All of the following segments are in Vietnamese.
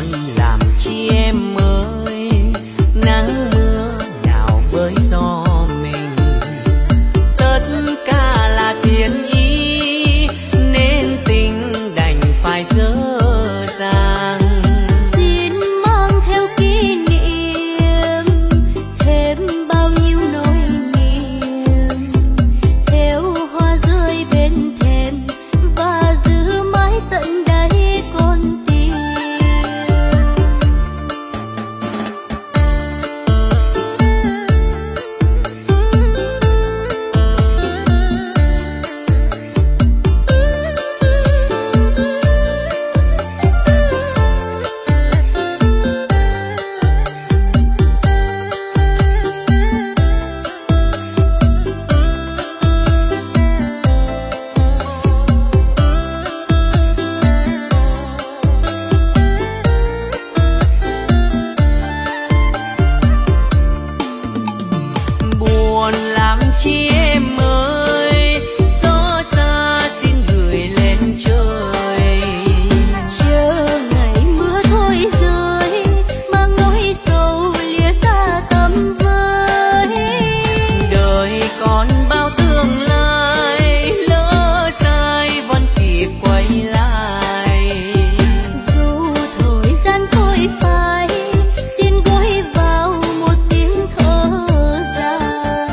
buồn làm chi em ơi, nắng mưa nào với gió mình, tất cả là thiên ý nên tình đành phải dở dang. Xin mang theo kỷ niệm thêm bao nhiêu nỗi niềm, theo hoa rơi bên thềm và giữ mãi tận đáy con tim. Buồn làm chi em ơi, gió xa xin gửi lên trời. Chờ ngày mưa thôi rơi, mang nỗi sầu lìa xa tầm với. Đời còn bao tương lai, lỡ sai vẫn kịp quay lại. Dù thời gian thôi phai, xin gối vào một tiếng thở dài.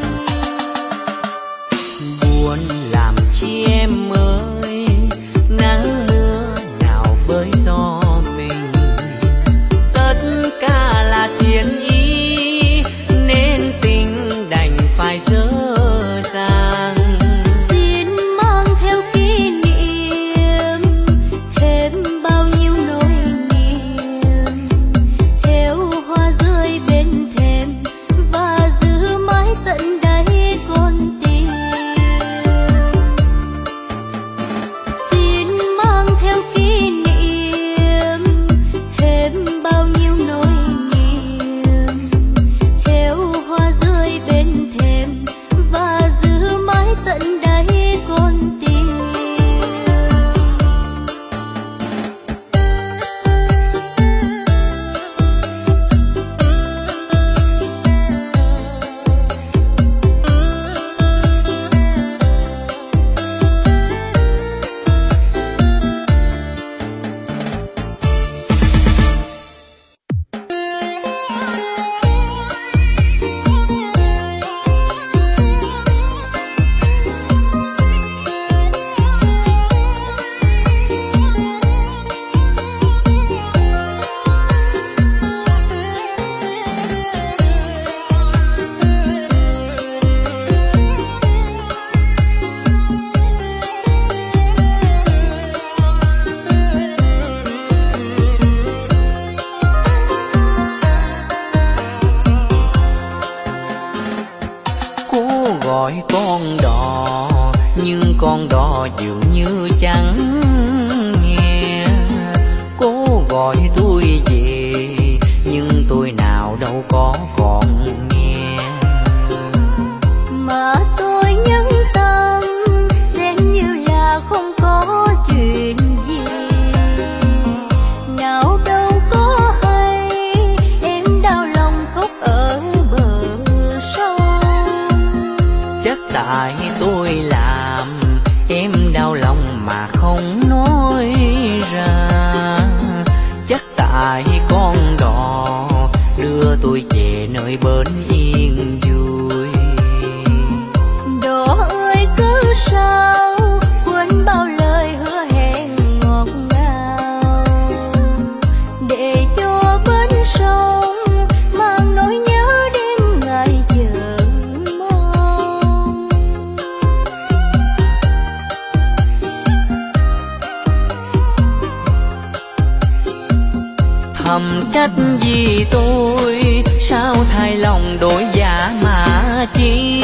Buồn làm chi em ơi, nắng mưa nào với gió mình, tất cả là thiên ý nên tình đành phải dở dang. Xin mang theo kỷ niệm thêm bao nhiêu nỗi niềm, theo hoa rơi bên thềm và giữ mãi tận đáy con tim. Xin mang theo kỷ niệm thêm bao nhiêu nỗi niềm, theo hoa rơi bên thềm và giữ mãi tận đáy con tim. Cố gọi con đò nhưng con đò dường như chẳng nghe. Cố gọi tôi về nhưng tôi nào đâu có còn nghe. Mà tôi nhẫn tâm xem như là không có chuyện gì, nào đâu có hay em đau lòng khóc ở bờ sông. Chắc tại tôi làm em đau lòng mà không nói ra. Chắc tại con đò đưa tôi về nơi bến yên vui. Đò ơi cứ sao quên bao lời hứa hẹn ngọt ngào, để cho bến sông mang nỗi nhớ đêm ngày chờ mong. Thầm trách gì tôi sao thay lòng đổi dạ mà chi,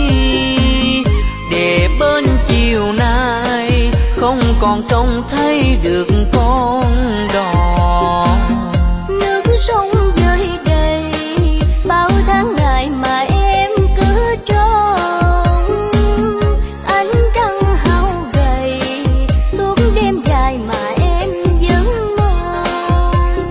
để bên chiều nay không còn trông thấy được con đò. Nước sông rơi đầy bao tháng ngày mà em cứ trông, ánh trăng hao gầy suốt đêm dài mà em vẫn mong.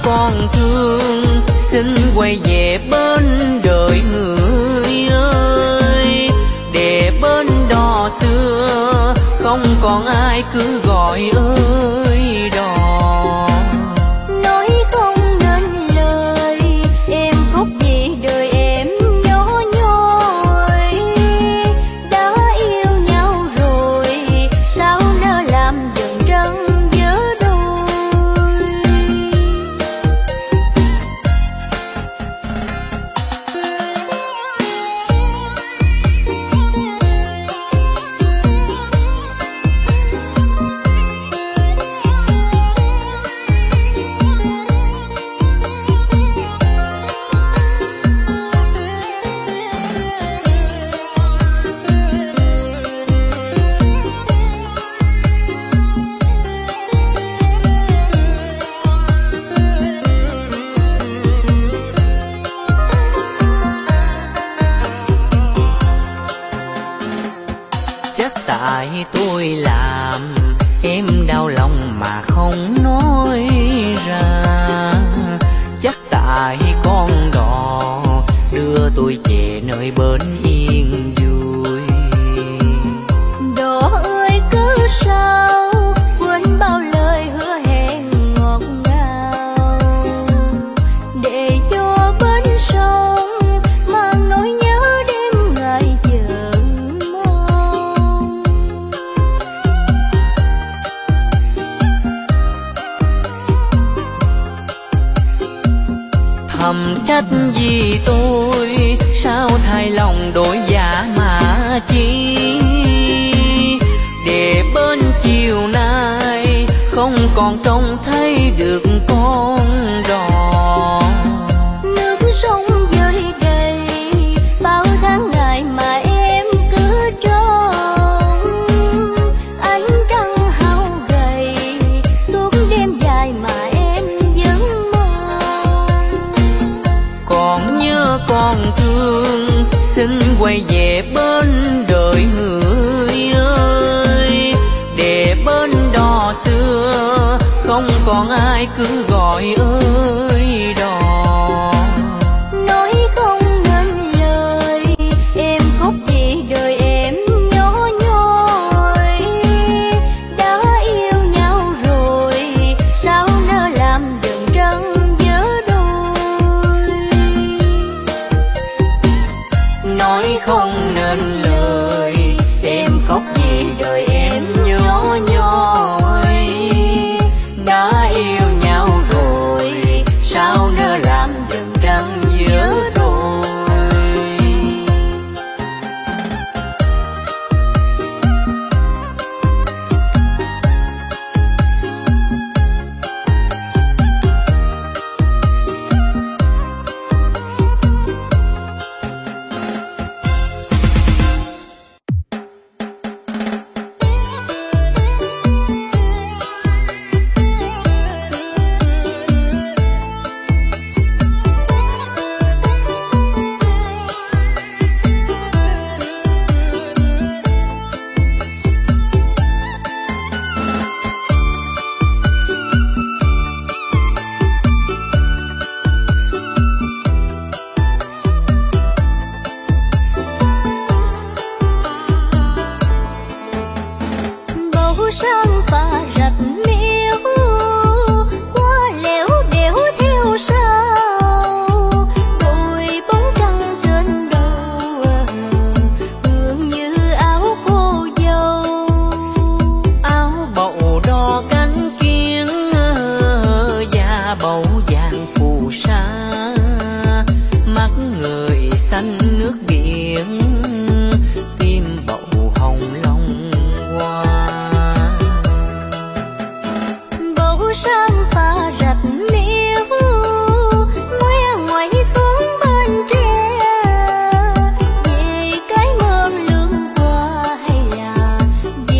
còn thương, xin quay về bên đời người ơi. Để bên đò xưa không còn ai cứ gọi ơi đò. Nói không nên lời, em khóc vì đời em nhỏ nhoi. Đã yêu nhau rồi, sao nỡ làm dần trăng vỡ đôi. Chắc tại tôi làm em đau lòng mà không nói ra. Chắc tại con đò đưa tôi về nơi bến yên vui. Đò ơi cớ sao quên bao lời hứa hẹn ngọt ngào, để cho bến sông mang nỗi nhớ đêm ngày chờ mong. Thầm trách vì tôi sao thay lòng đổi dạ mà chi. Để bên chiều nay không còn trông thấy được con đò. Nước sông dơi đầy bao tháng ngày mà em cứ trông. Ánh trăng hao gầy suốt đêm dài mà em vẫn mong. Còn nhớ còn thương, xin quay về bên đời người ơi. Để bên đò xưa không còn ai cứ gọi ơi đò. Nói không nên lời, em khóc vì đời em nhỏ nhoi. Đã yêu nhau rồi, sao nỡ làm dần trăng vỡ đôi. Nói không nên lời, em khóc vì đời em nhỏ nhoi. Đã yêu nhau rồi, sao nỡ làm dần trăng vỡ đôi.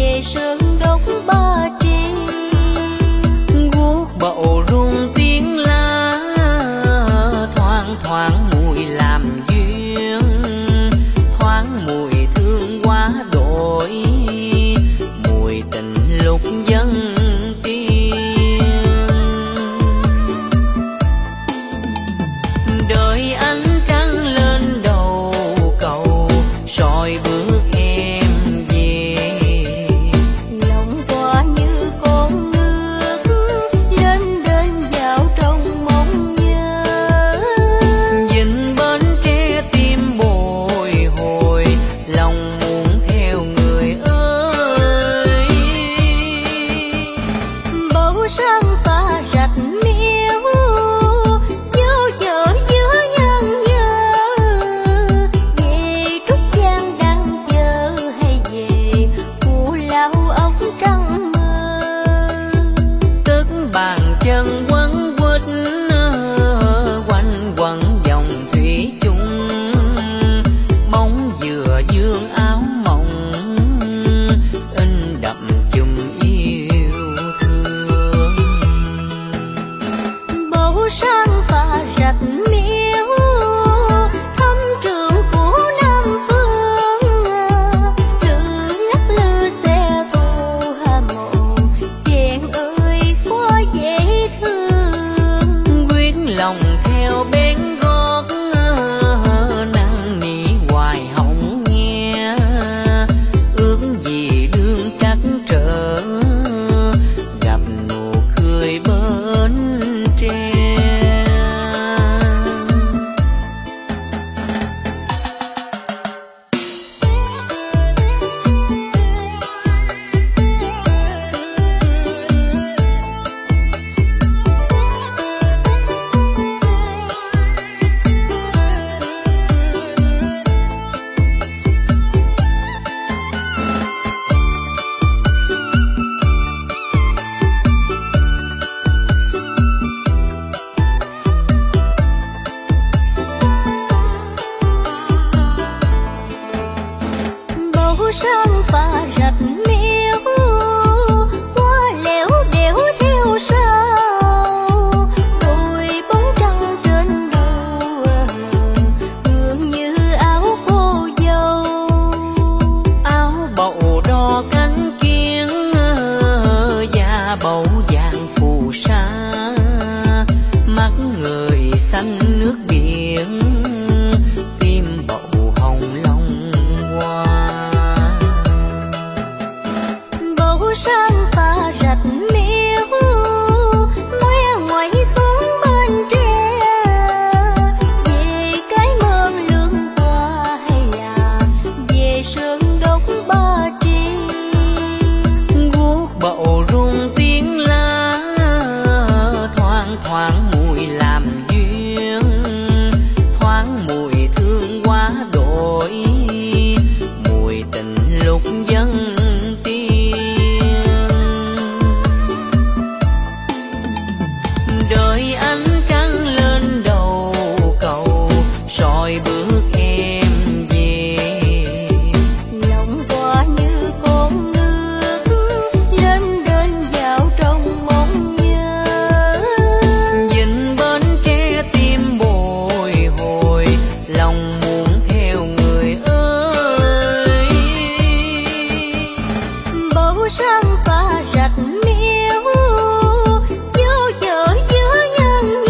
bầu rung tiếng la lòng theo bên gót, năn nỉ hoài hỏng nghe, ước gì đường trắc trở, gặp nụ cười bên tre. Sáng pha rạch miếu qua lẻo đẻo theo sau, đôi bóng trăng trên đầu hương như áo cô dâu. Áo bầu đo cánh kiến, da bầu vàng phù sa, mắt người xanh nước biển, tim bầu hồng long hoa. Sáng pha rạch miếu ngoe ngoẩy xuống bên tre, về cái mơn lương qua hay là về sơn đốc Ba Tri. Guốc bầu rung tiếng lá, thoang thoảng mùi làm duyên, thoáng mùi thương quá đổi, mùi tình lục dân tiên. Đợi ánh trăng lên đầu cầu, soi bước em về. Lòng qua như con nước lên đên vào trong mong nhớ, Dinh bến tre tim bồi hồi, lòng muốn theo người ơi. bầu sáng pha rạch miếu vô vợ giữa nhân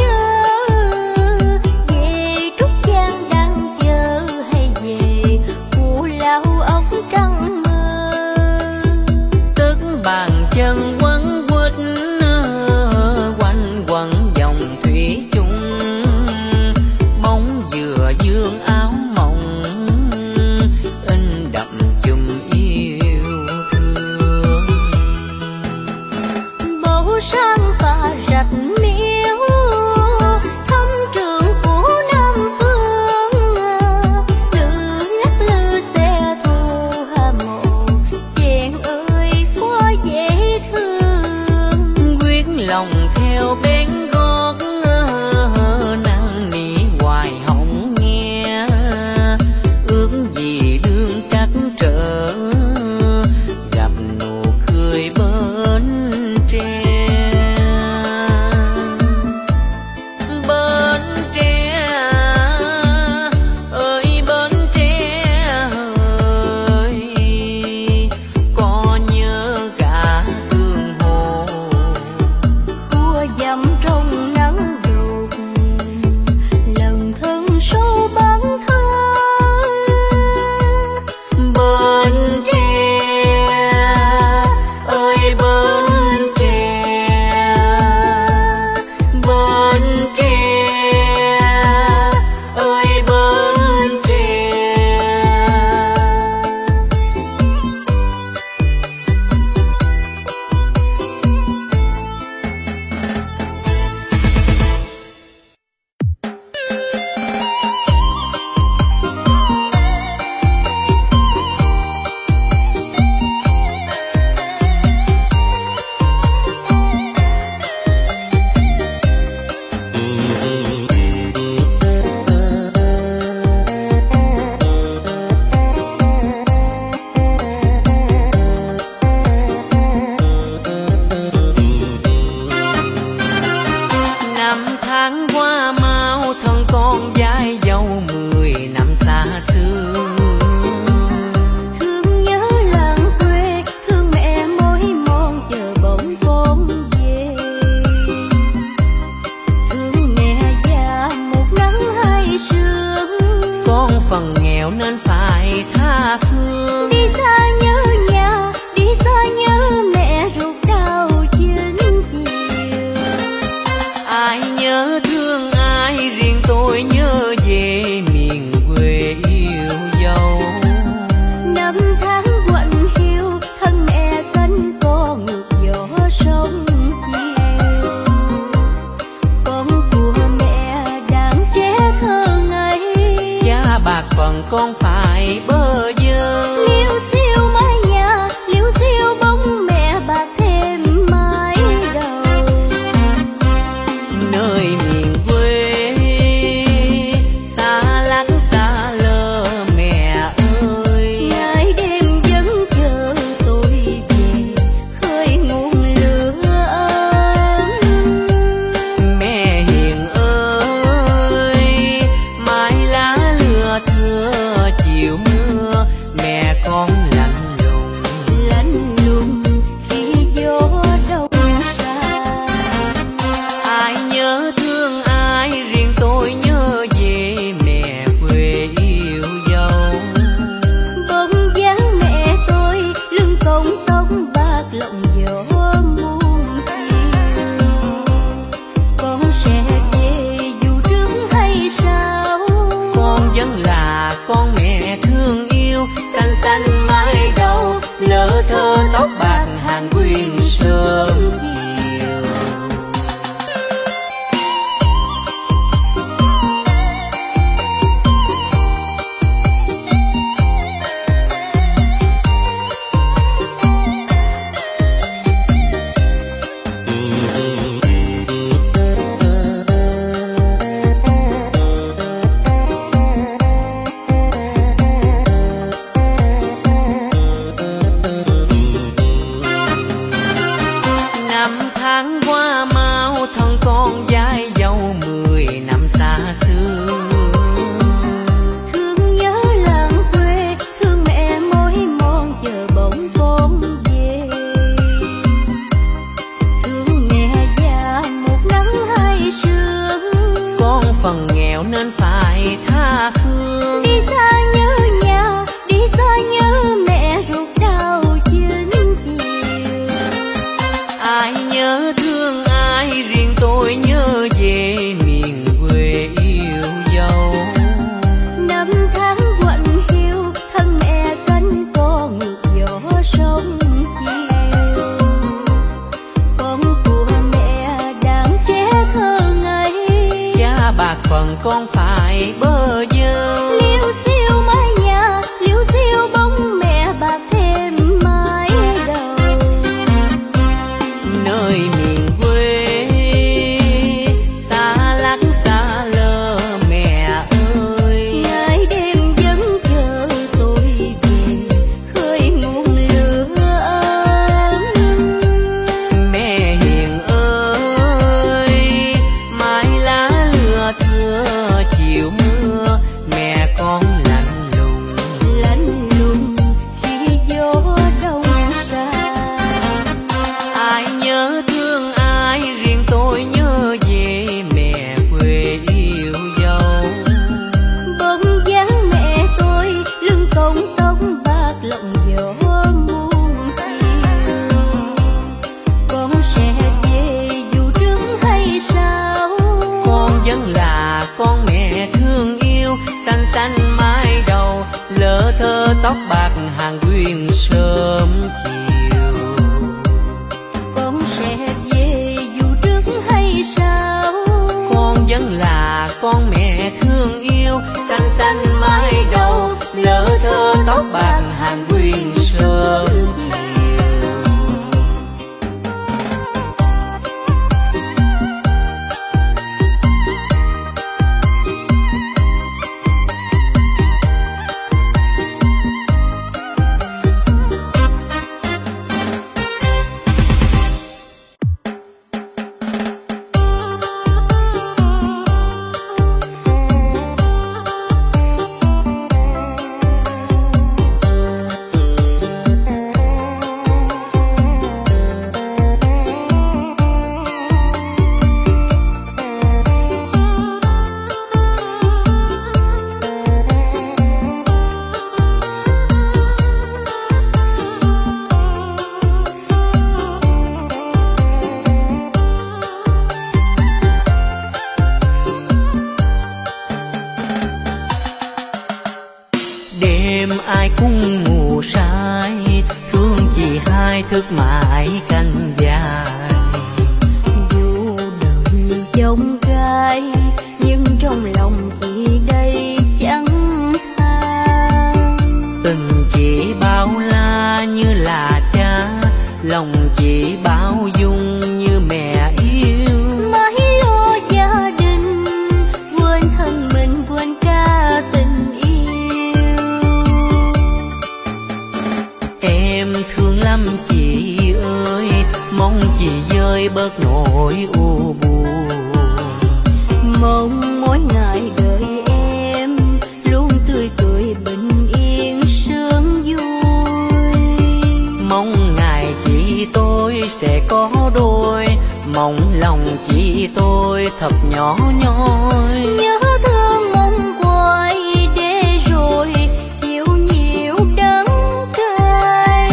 nhớ thương ai, riêng tôi nhớ về miền quê yêu dấu. Năm tháng quạnh hiu, thân mẹ cánh co ngược gió sông chiều. Con của mẹ đang trẻ thơ ngây, Cha bạc phần con phải bơ vơ. liêu xiêu mái nhà, liêu xiêu bóng mẹ bạc thêm mái đầu. Nơi miền quê xa lắc xa lơ mẹ ơi, Ngày đêm vẫn chờ tôi về khơi nguồn lửa ấm. mẹ hiền ơi. Mái lá lưa thưa chiều mưa, mẹ con Lạnh lùng khi gió đông xa. ai nhớ thương ai, riêng tôi nhớ về mẹ quê yêu dấu. Bóng dáng mẹ tôi lưng cong tóc bạc lộng gió muôn chiều. Con sẽ về dù trước hay sau, Con vẫn là con mẹ thương yêu, xanh xanh mái đầu, lỡ thơ tóc bạc hàng quyên sớm chiều. Năm tháng qua mau, thân con dai dâu 10 năm xa xưa. thương nhớ làng quê, thương mẹ mỏi mòn chờ bỗng con về. Thương mẹ già một nắng hai sương, Con phần nghèo nên phải tha phương. đi xa nhớ nhà, đi xa nhớ mẹ ruột đau chín chiều. Ai nhớ thương ai, riêng tôi nhớ về miền quê yêu dấu. Năm tháng quạnh hiu, thân mẹ cánh co ngược gió sông chiều. Con của mẹ đang trẻ thơ ngây, Cha bạc phần con phải bơ vơ. liêu xiêu mái nhà, liêu xiêu bóng mẹ bạc thêm mái đầu. Nơi miền quê xa lắc xa lơ mẹ ơi, Ngày đêm vẫn chờ tôi về khơi nguồn lửa ấm. mẹ hiền ơi. Mái lá lưa thưa chiều mưa, mẹ con Lạnh lùng khi gió đông xa. ai nhớ thương ai, riêng tôi nhớ về mẹ quê yêu dấu. Bóng dáng mẹ tôi lưng cong tóc bạc lộng gió muôn chiều. Con sẽ về dù trước hay sau, Con vẫn là con mẹ thương yêu, xanh xanh mái đầu, lỡ thơ tóc bạc hàng quyên sớm chiều. con sẽ về dù trước hay sau, Con vẫn là con mẹ thương yêu, xanh xanh mái đầu, lỡ thơ tóc bạc hàng quyên sớm chiều. cũng ngủ say, thương chị hai thức mãi canh dài. Dù đời nhiều chông gai nhưng trong lòng chị đây chẳng than. Tình chị bao la như là cha, lòng chị bao dung như mẹ yêu. Mãi lo gia đình, quên thân mình quên cả tình yêu. Em thương lắm chị ơi, mong chị vơi bớt nỗi u buồn. Mong mỗi ngày đợi em luôn tươi cười bình yên sướng vui. Mong ngày chị tôi sẽ có đôi, mong lòng chị tôi thật nhỏ nhoi. Nhớ thương mong hoài để rồi chịu nhiều đắng cay.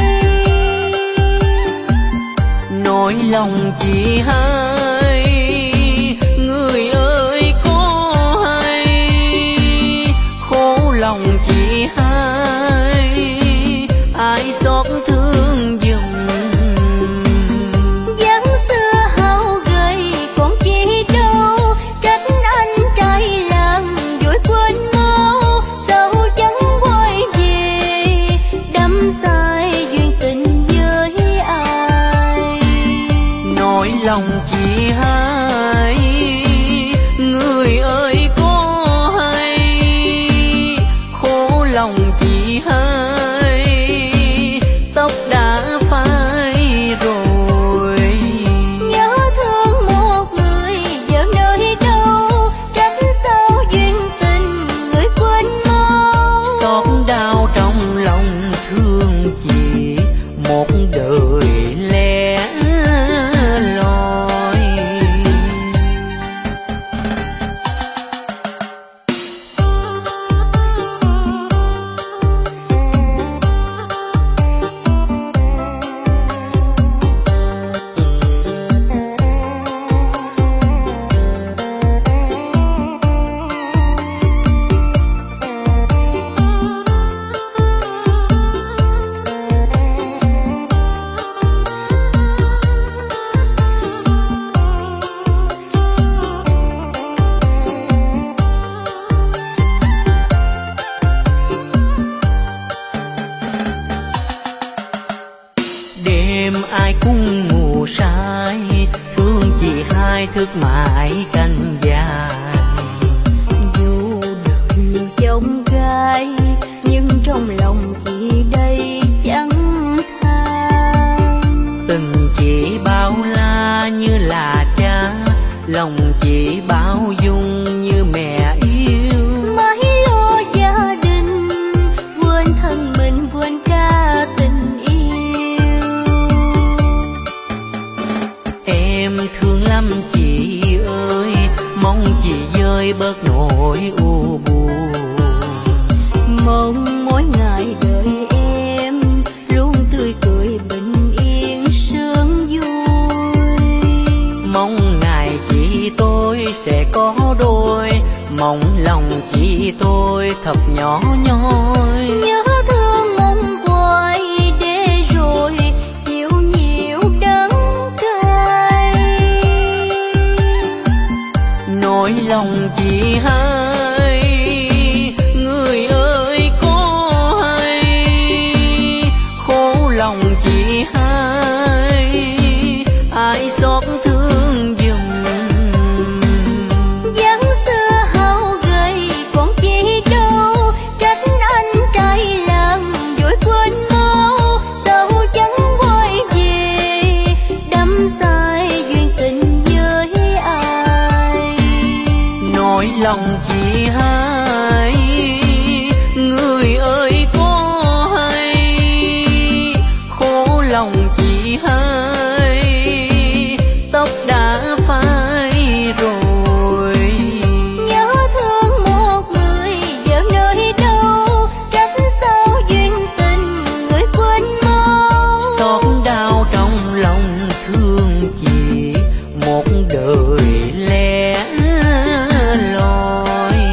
Nỗi lòng chị hai, người ơi có hay, khổ lòng chị hai, ai xót thương giùm. Dáng xưa hao gầy còn chi đâu, trách anh trai làng vội quên mau. Sao chẳng quay về, đắm say duyên tình với ai. Nỗi lòng chị hai, người ơi có hay, khổ lòng chị hai, tóc đã phai rồi. Nhớ thương một người giờ nơi đâu, trách sao duyên tình người quên mau. Xót đau trong lòng thương chị, một đời lẻ loi. Đêm ai cũng ngủ say, thương chị hai thức mãi canh dài. Dù đời nhiều chông gai nhưng trong lòng chị đây chẳng than. Tình chị bao la như là cha, lòng chị bao dung như mẹ yêu. Mãi lo gia đình, quên thân mình quên cả tình yêu. Em thương lắm chị ơi, mong chị vơi bớt nỗi u buồn. Mong mỗi ngày đợi em luôn tươi cười bình yên sướng vui. Mong ngày chị tôi sẽ có đôi, mong lòng chị tôi thật nhỏ nhoi. Nhớ thương mong hoài để rồi chịu nhiều đắng cay. Nỗi lòng chị hai, người ơi có hay, khổ lòng chị hai, ai xót thương giùm. Dáng xưa hao gầy còn chi đâu, trách anh trai làng vội quên mau. Sao chẳng quay về, đắm say duyên tình với ai. Nỗi lòng chị hai, người ơi có hay, khổ lòng chị hai, tóc đã phai rồi. Nhớ thương một người giờ nơi đâu, trách sao duyên tình người quên mau. Xót đau trong lòng thương chị, một đời lẻ loi.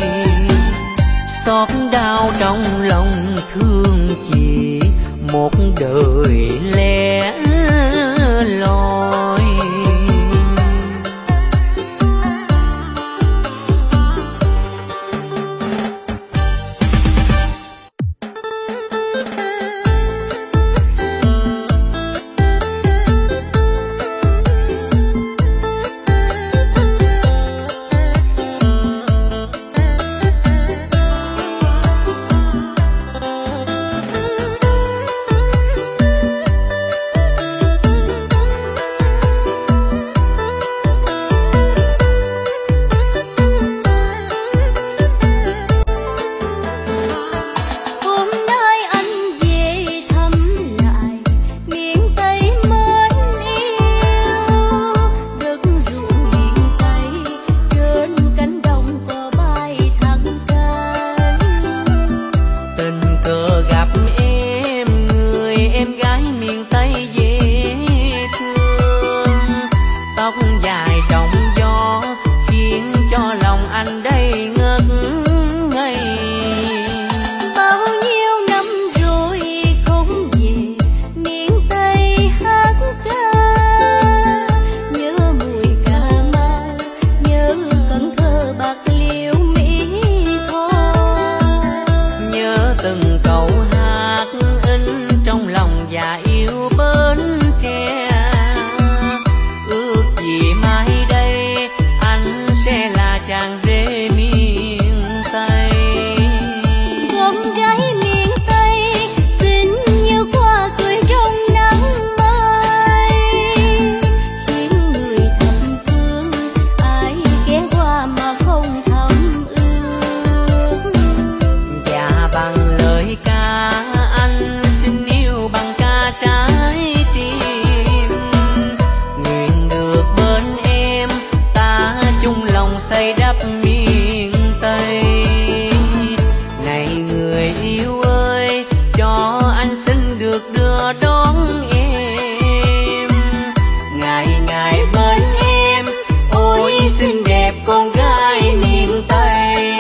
xây đắp miền Tây. Này người yêu ơi, cho anh xin được đưa đón em. Ngày ngày bên em, ôi xinh đẹp con gái miền Tây.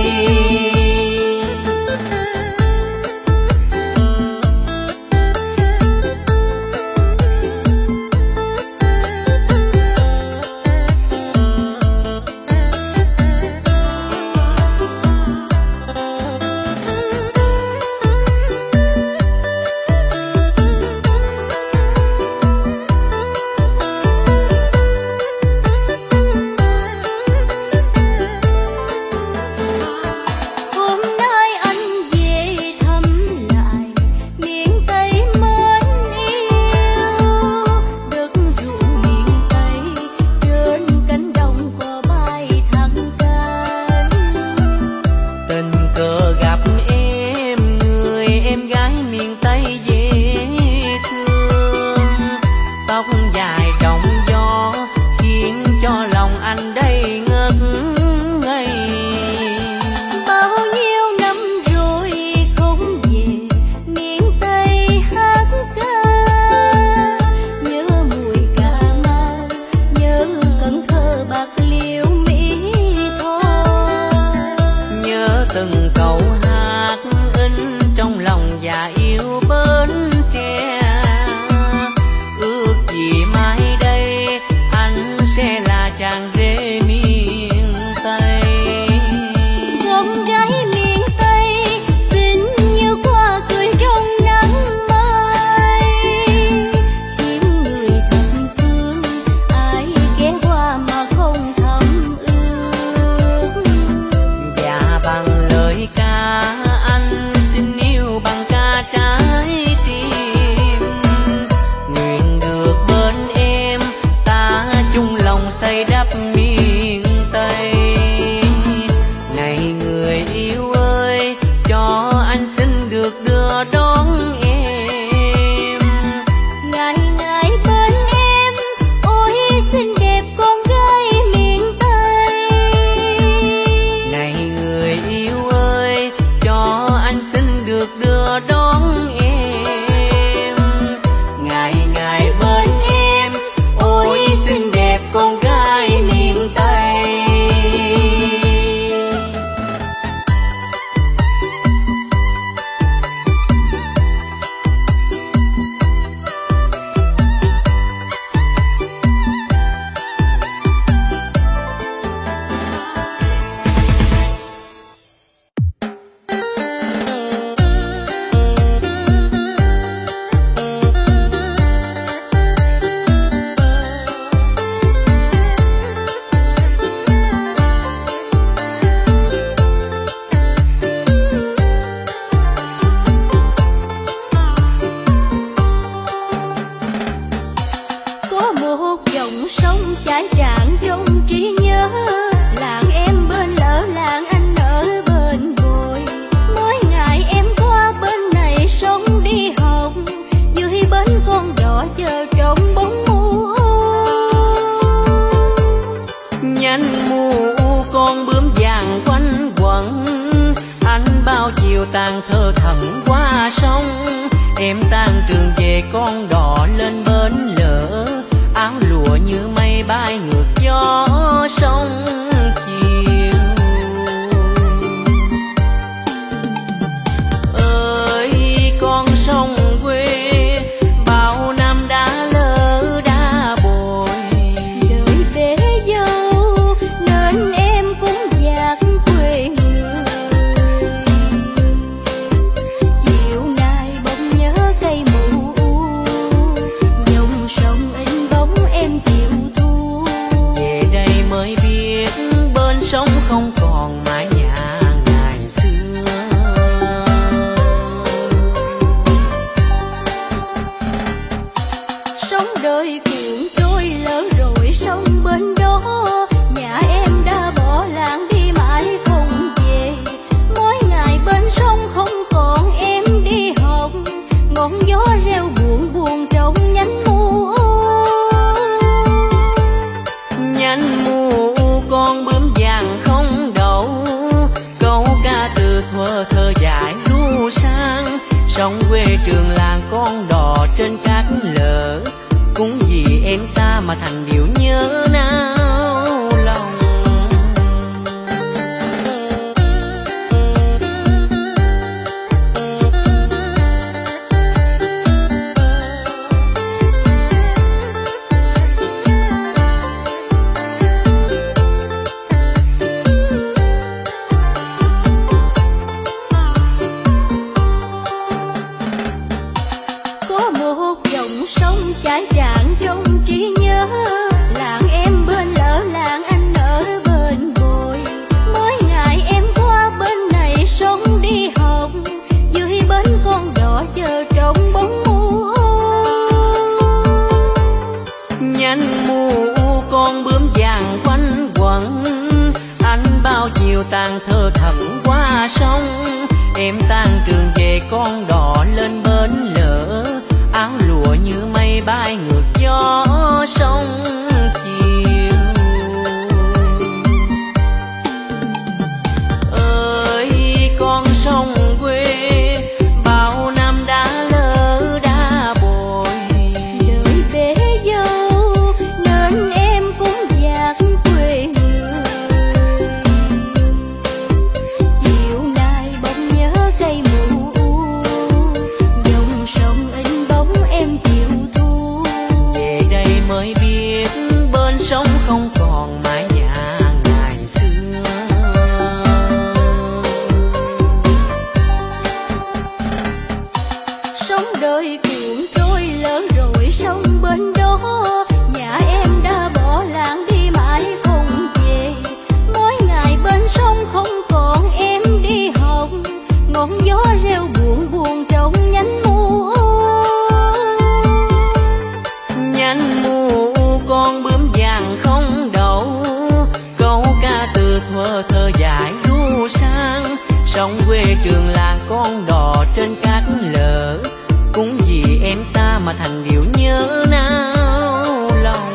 tang thơ thẳm qua sông, em tan trường về con đò lên bến lỡ, áo lụa như mây bay ngược gió sông chiều. Ơi con sông quê bao năm đã lỡ đã bồi, đời về dâu nên em cũng dạt quê người. Chiều nay bỗng nhớ cây mù dòng sông in bóng em chiều thu, về đây mới biết quê trường làng con đò trên cát lở, cũng vì em xa mà thành điệu nhớ nao lòng. chải tràn trong trí nhớ, làng em bên lỡ làng anh ở bên bồi. Mỗi ngày em qua bên này sống đi học, dưới bến con đò chờ trong bóng mù. Nhánh mù con bướm vàng quanh quẩn, anh bao chiều tàn thơ thầm qua sông. Em tan trường về con đò lên bến lỡ, áo lụa như mây bay ngược gió sông chiều. Ơi con sông quê bao năm đã lỡ đã bồi, đời bể dâu nên em cũng dạt quê người. Chiều nay bỗng nhớ cây mù, dòng sông in bóng em chiều thu. Về đây mới biết bên sông không còn mái nhà ngày xưa. Sóng đời cuộn trôi lỡ rồi sông bên đó, nhà em đã bỏ làng đi mãi không về. Mỗi ngày bên sông không còn em đi học, ngọn gió reo buồn buồn trong nhánh mù. Nhánh mù con bướm vàng không đậu, câu ca từ thuở thơ dài du sang. Sông quê trường làng con đò trên cát lở, cũng vì em xa mà thành điệu nhớ nao lòng.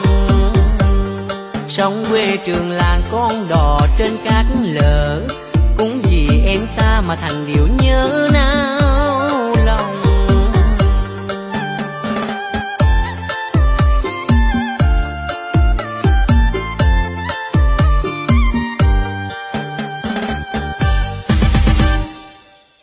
Sông quê trường làng con đò trên cát lở, cũng vì em xa mà thành điệu nhớ